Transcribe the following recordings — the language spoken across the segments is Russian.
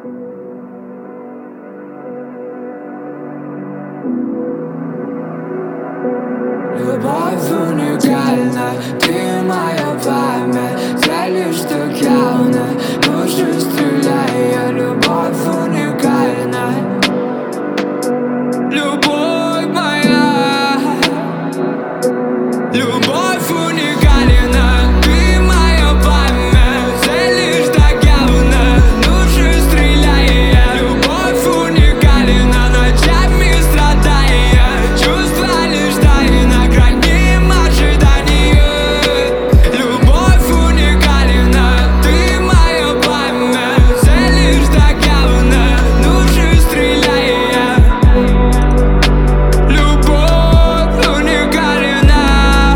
Любовь уникальна, ты моя память. Целишь так явно, лучше стреляй. Любовь уникальна, любовь моя. Любовь уникальна, ты моя память. Целишь так явно, лучше стреляй. Любовь уникальна, ночами страдая. Чувства лишь тайна, храним ожидание. Любовь уникальна, ты моя память. Целишь так явно, лучше стреляй. Любовь уникальна.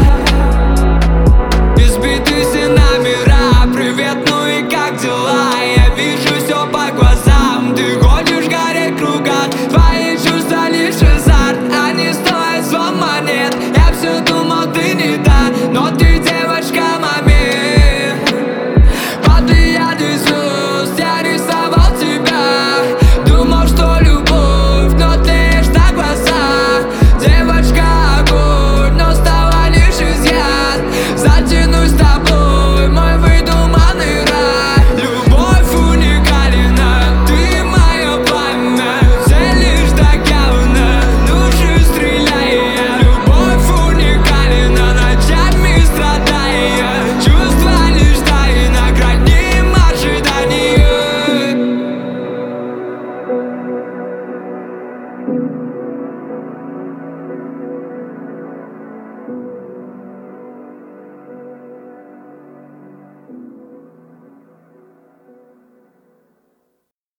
Избитый номера, привет, ну и как дела? Я вижу все по глазам, ты ходишь в горе кругах. Твои чувства лишь азарт, они стоят 100 монет. Я все думаю